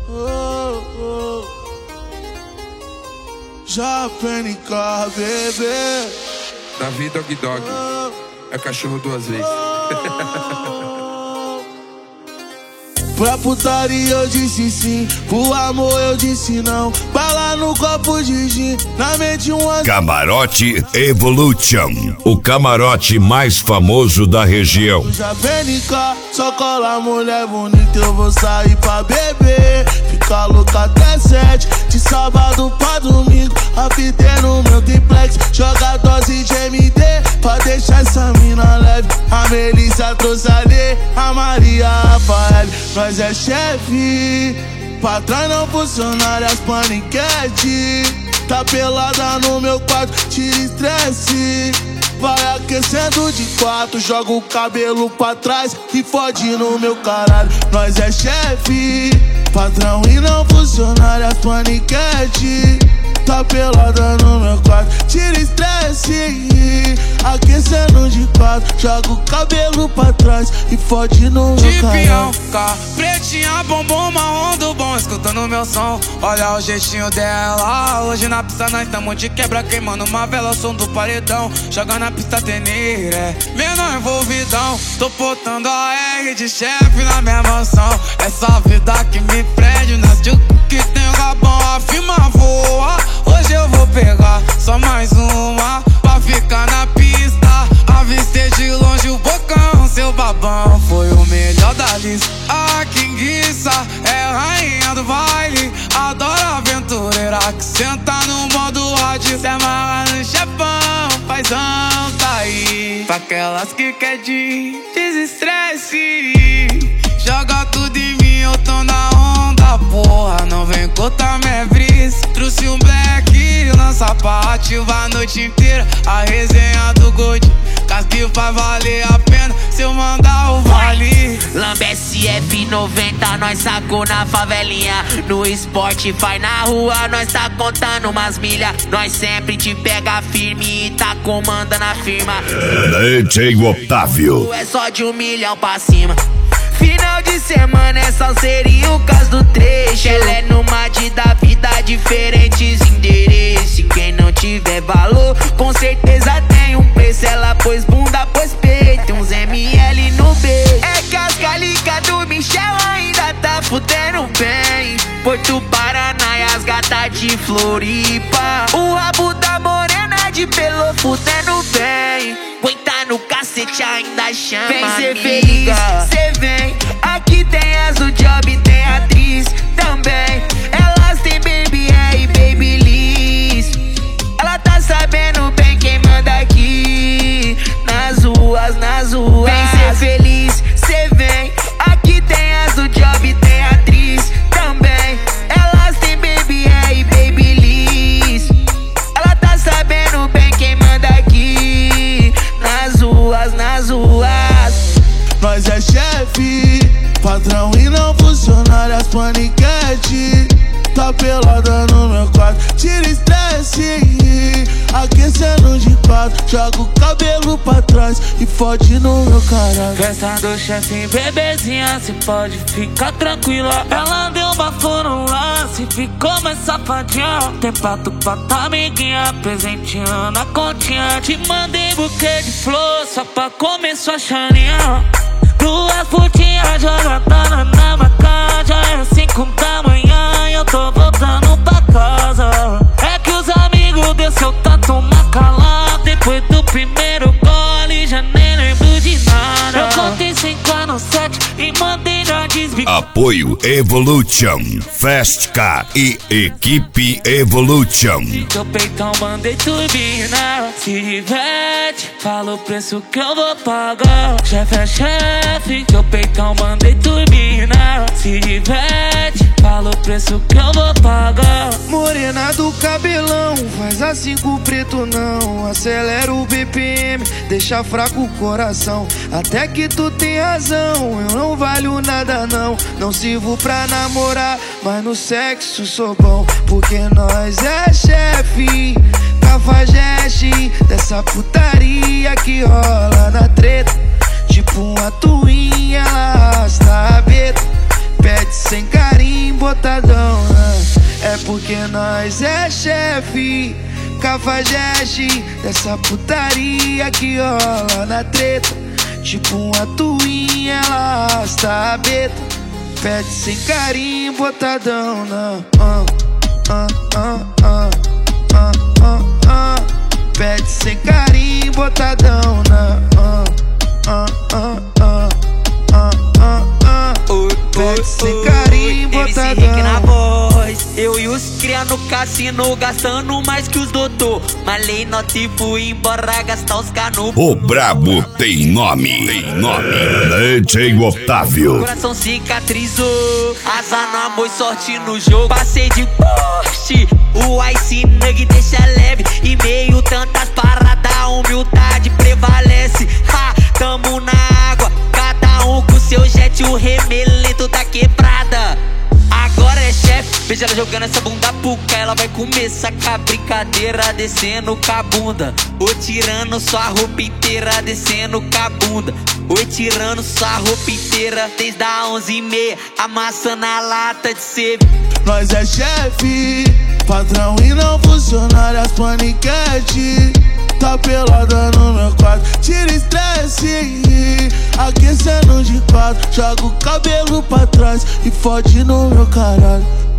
JPNK, bebê. Davi Dog Dog, é cachorro duas vezes. Pra putaria eu disse sim, pro amor eu disse não. Bala no copo de gin, na mente uma... Camarote Evolution, o camarote mais famoso da região. JPNK, só cola mulher bonita, eu vou sair pra beber. Fica louca até 7, de sábado pra domingo. Rapidez no meu triplex, joga dose de MD, pra deixar essa mina leve. A Melissa trouxe ali, a Maria, a Rafael. Nós é chefe, patrão não funcionário, as paniquete. Tá pelada no meu quarto, tira estresse. Vai aquecendo de 4, joga o cabelo pra trás e fode no meu caralho. Nós é chefe, patrão e não funcionário, as paniquete. Tá pelada no meu quarto, tira estresse. Aquecendo de 4, joga o cabelo pra trás e fode no meu caralho. Pretinha, bombom, marrom do bom, escutando meu som. Olha o jeitinho dela. Hoje na pista nós tamo de quebra, queimando uma vela, som do paredão. Joga na pista teneira, é menor envolvidão. Tô botando a R de chefe na minha mansão. Essa vida que me prende, nas de que tem o rabão, a firma voa. Hoje eu vou pegar só mais uma pra ficar na pista. Avistei de longe o bocão, seu babão foi o melhor da lista. A Kinguiça é rainha do baile, adora aventureira que senta no modo hard. Se amarra no chefão, paizão tá aí. Pra aquelas que quer desestresse, joga tudo em mim, eu tô na onda, porra. Não vem cortar minha brisa. Trouxe um black, lança pra ativar a noite inteira. A resenha do Gold, que vai valer a pena se eu mandar o vale. Lambece F90, nós sacou na favelinha. No Spotify, na rua, nós tá contando umas milhas. Nós sempre te pega firme e tá comandando a firma. DJ Otávio, É só de 1 milhão pra cima. Final de semana é só seriucas do trecho. Ela é nômade da vida, diferentes endereços. Quem não tiver valor, com certeza tem um preço. Ela pôs bunda, pôs peito, uns ML no beijo. É que as galicas do Michel ainda tá fudendo bem. Porto Paraná e as gatas de Floripa. O rabo da morena de pelo fudendo bem. Aguenta no cacete, ainda chama. Vem ser feliz, cê vem. Aqui tem as do job, tem atriz também. Elas tem Baby e Babyliss. Ela tá sabendo bem quem manda aqui. Nas ruas, nas ruas. Vem ser feliz, cê vem. Aqui tem as do job, tem atriz também. Elas tem Baby e Babyliss. Ela tá sabendo bem quem manda aqui. Nas ruas, nas ruas. Nós é chefe, patrão e não funcionário, as paniquete. Tá pelada no meu quarto, tira estresse. Aquecendo de 4, joga o cabelo pra trás e fode no meu caralho. Festa do chefe, bebezinha, cê pode ficar tranquila. Ela deu bafo no lance, ficou mais safadinha. Tem pato pra tua amiguinha, presenteando a continha. Te mandei buquê de flor, só pra comer sua chaninha. Duas putinhas jogando na maca. Já é 5 da manhã e eu tô voltando pra casa. É que os amigos desceu tanto macalá. Depois do primeiro gole já nem lembro de nada. Eu contei 5 anos 7 e mandei já desviar. Apoio Evolution, Fast Car e Equipe Evolution. Teu peitão mandei turbina. Se diverte, fala o preço que eu vou pagar. Chefe é chefe, teu peitão mandei turbina. Se diverte, fala o preço que eu vou pagar. Morena do cabelão, faz assim com o preto não. Acelera o BPM, deixa fraco o coração. Até que tu tem razão, eu não valho nada não. Não sirvo pra namorar, mas no sexo sou bom. Porque nós é chefe, cafajeste dessa putaria que rola na treta. Tipo uma tuinha, ela arrasta a beta. Pede sem carimbo, botadão, né? É porque nós é chefe, cafajeste dessa putaria que rola na treta. Tipo uma tuinha, ela arrasta a beta, pede sem carinho, botadão, não. Pede sem carinho, botadão, não. Pede sem carinho, botadão. MC na voz, eu e os cria no cassino, gastando mais que os doutor. Malei nota e fui embora gastar os canudos. O brabo tem nome, DJ Otávio. Coração cicatrizou, asa no amor e sorte no jogo. Passei de poste, o Ice Nug deixa leve. E meio tantas paradas, a humildade prevalece. Ha, tamo na água, cada um com seu jet, o remelento da quebrada. Agora é chefe, veja ela jogando essa bunda puca. Ela vai começar com a brincadeira, descendo com a bunda. Ou tirando sua roupa inteira, descendo com a bunda. Ou tirando sua roupa inteira, desde a 11h30, amassando a lata de sebo. Nós é chefe, patrão e não funcionário, as paniquete. Tá pelada no meu quarto, tira estresse. Aquecendo de quatro, joga o cabelo pra trás e fode no meu caralho.